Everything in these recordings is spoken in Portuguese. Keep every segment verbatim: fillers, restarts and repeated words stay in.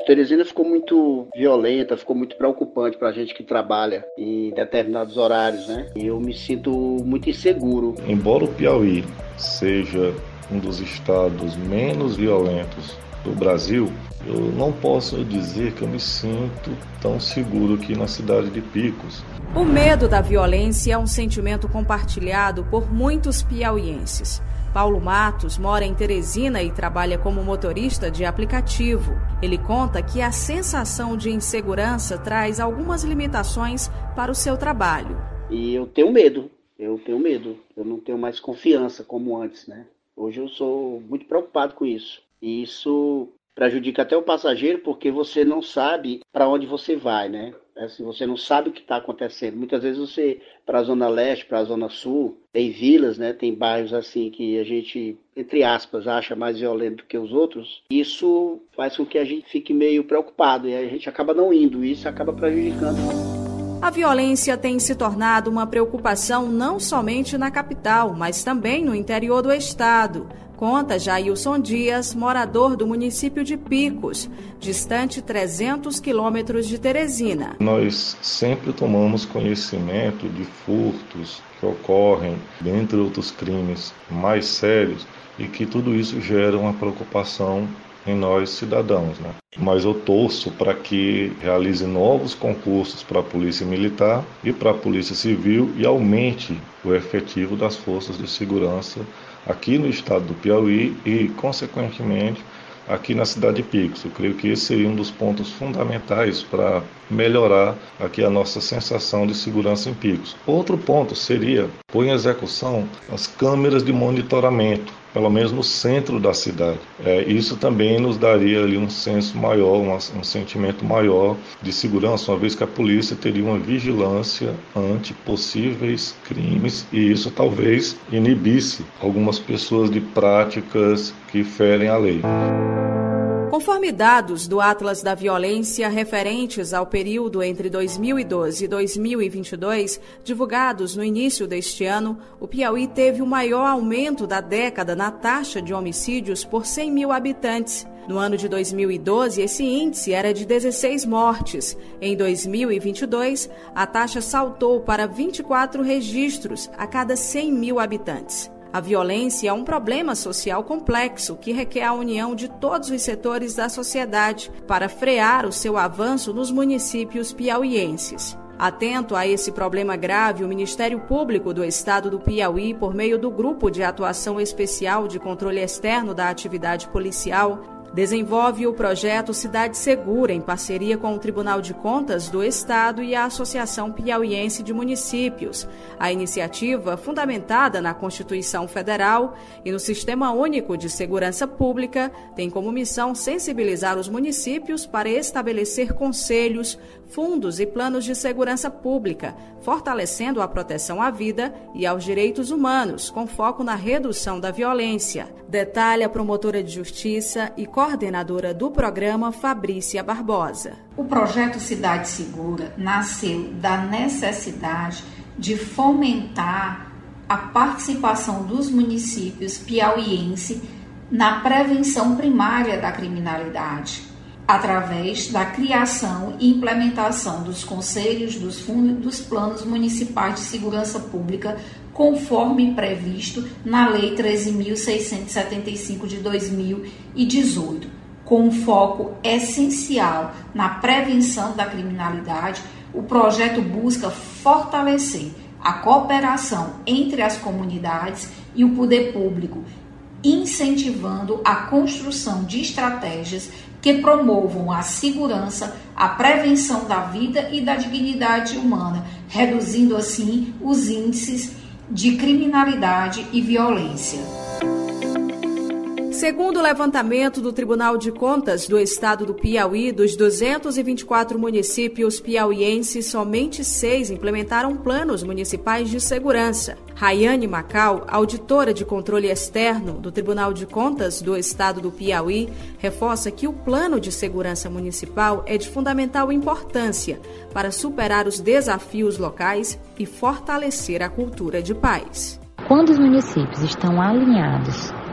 Teresina ficou muito violenta, ficou muito preocupante para a gente que trabalha em determinados horários, né? E eu me sinto muito inseguro. Embora o Piauí seja um dos estados menos violentos do Brasil, eu não posso dizer que eu me sinto tão seguro aqui na cidade de Picos. O medo da violência é um sentimento compartilhado por muitos piauienses. Paulo Matos mora em Teresina e trabalha como motorista de aplicativo. Ele conta que a sensação de insegurança traz algumas limitações para o seu trabalho. E eu tenho medo, eu tenho medo. Eu não tenho mais confiança como antes, né? Hoje eu sou muito preocupado com isso. E isso prejudica até o passageiro porque você não sabe para onde você vai, né? Assim, você não sabe o que está acontecendo. Muitas vezes você, para a Zona Leste, para a Zona Sul, tem vilas, né? Tem bairros assim que a gente, entre aspas, acha mais violento do que os outros. Isso faz com que a gente fique meio preocupado e a gente acaba não indo. E isso acaba prejudicando. A violência tem se tornado uma preocupação não somente na capital, mas também no interior do estado. Conta Jailson Dias, morador do município de Picos, distante trezentos quilômetros de Teresina. Nós sempre tomamos conhecimento de furtos que ocorrem, dentre outros crimes mais sérios, e que tudo isso gera uma preocupação em nós cidadãos, né? Mas eu torço para que realize novos concursos para a Polícia Militar e para a Polícia Civil e aumente o efetivo das forças de segurança aqui no estado do Piauí e, consequentemente, aqui na cidade de Picos. Eu creio que esse seria um dos pontos fundamentais para melhorar aqui a nossa sensação de segurança em Picos. Outro ponto seria pôr em execução as câmeras de monitoramento, pelo menos no centro da cidade. É, isso também nos daria ali um senso maior, um, um sentimento maior de segurança, uma vez que a polícia teria uma vigilância ante possíveis crimes e isso talvez inibisse algumas pessoas de práticas que ferem a lei. Conforme dados do Atlas da Violência referentes ao período entre dois mil e doze e dois mil e vinte e dois, divulgados no início deste ano, o Piauí teve o maior aumento da década na taxa de homicídios por cem mil habitantes. No ano de dois mil e doze, esse índice era de dezesseis mortes. Em dois mil e vinte e dois, a taxa saltou para vinte e quatro registros a cada cem mil habitantes. A violência é um problema social complexo que requer a união de todos os setores da sociedade para frear o seu avanço nos municípios piauienses. Atento a esse problema grave, o Ministério Público do Estado do Piauí, por meio do Grupo de Atuação Especial de Controle Externo da Atividade Policial, desenvolve o projeto Cidade Segura, em parceria com o Tribunal de Contas do Estado e a Associação Piauiense de Municípios. A iniciativa, fundamentada na Constituição Federal e no Sistema Único de Segurança Pública, tem como missão sensibilizar os municípios para estabelecer conselhos, fundos e planos de segurança pública, fortalecendo a proteção à vida e aos direitos humanos, com foco na redução da violência. Detalha a promotora de justiça e coordenadora do programa, Fabrícia Barbosa. O projeto Cidade Segura nasceu da necessidade de fomentar a participação dos municípios piauienses na prevenção primária da criminalidade, através da criação e implementação dos conselhos, dos fundos e dos planos municipais de segurança pública, conforme previsto na Lei treze mil seiscentos e setenta e cinco de dois mil e dezoito, com um foco essencial na prevenção da criminalidade. O projeto busca fortalecer a cooperação entre as comunidades e o poder público, incentivando a construção de estratégias que promovam a segurança, a prevenção da vida e da dignidade humana, reduzindo assim os índices de criminalidade e violência. Segundo o levantamento do Tribunal de Contas do Estado do Piauí, dos duzentos e vinte e quatro municípios piauienses, somente seis implementaram planos municipais de segurança. Rayane Macau, auditora de controle externo do Tribunal de Contas do Estado do Piauí, reforça que o plano de segurança municipal é de fundamental importância para superar os desafios locais e fortalecer a cultura de paz. Quando os municípios estão alinhados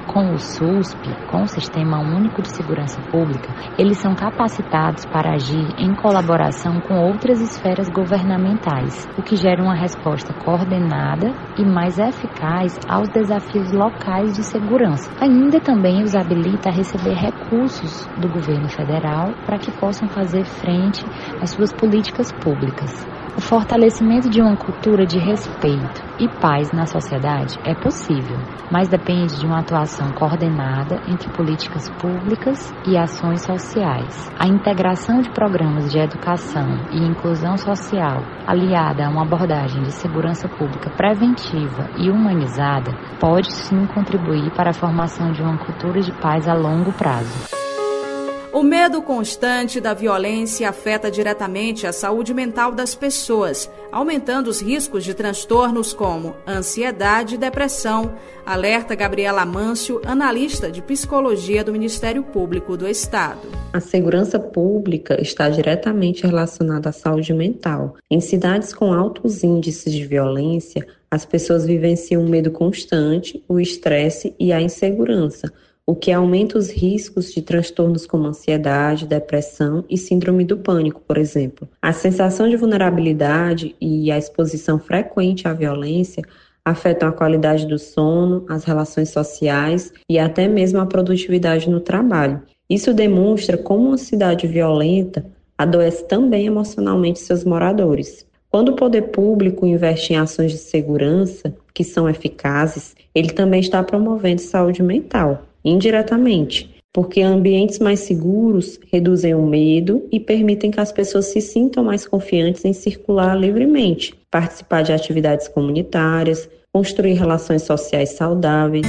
Com o S U S P, com o Sistema Único de Segurança Pública, eles são capacitados para agir em colaboração com outras esferas governamentais, o que gera uma resposta coordenada e mais eficaz aos desafios locais de segurança. Ainda também os habilita a receber recursos do governo federal para que possam fazer frente às suas políticas públicas. O fortalecimento de uma cultura de respeito e paz na sociedade é possível, mas depende de uma atuação coordenada entre políticas públicas e ações sociais. A integração de programas de educação e inclusão social, aliada a uma abordagem de segurança pública preventiva e humanizada, pode sim contribuir para a formação de uma cultura de paz a longo prazo. O medo constante da violência afeta diretamente a saúde mental das pessoas, aumentando os riscos de transtornos como ansiedade e depressão, alerta Gabriela Amâncio, analista de psicologia do Ministério Público do Estado. A segurança pública está diretamente relacionada à saúde mental. Em cidades com altos índices de violência, as pessoas vivenciam o medo constante, o estresse e a insegurança, o que aumenta os riscos de transtornos como ansiedade, depressão e síndrome do pânico, por exemplo. A sensação de vulnerabilidade e a exposição frequente à violência afetam a qualidade do sono, as relações sociais e até mesmo a produtividade no trabalho. Isso demonstra como uma cidade violenta adoece também emocionalmente seus moradores. Quando o poder público investe em ações de segurança que são eficazes, ele também está promovendo saúde mental, indiretamente, porque ambientes mais seguros reduzem o medo e permitem que as pessoas se sintam mais confiantes em circular livremente, participar de atividades comunitárias, construir relações sociais saudáveis.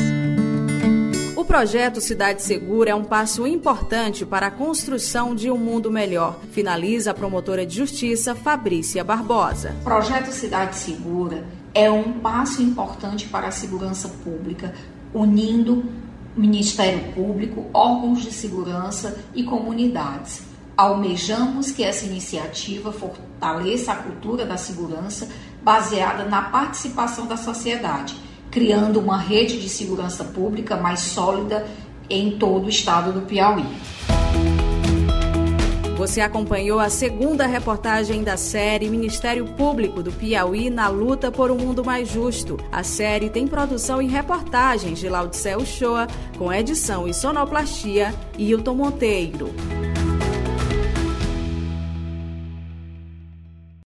O projeto Cidade Segura é um passo importante para a construção de um mundo melhor, finaliza a promotora de justiça Fabrícia Barbosa. O projeto Cidade Segura é um passo importante para a segurança pública, unindo Ministério Público, órgãos de segurança e comunidades. Almejamos que essa iniciativa fortaleça a cultura da segurança baseada na participação da sociedade, criando uma rede de segurança pública mais sólida em todo o estado do Piauí. Você acompanhou a segunda reportagem da série Ministério Público do Piauí na luta por um mundo mais justo. A série tem produção e reportagens de Laudiceu Uchoa, com edição e sonoplastia Hilton Monteiro.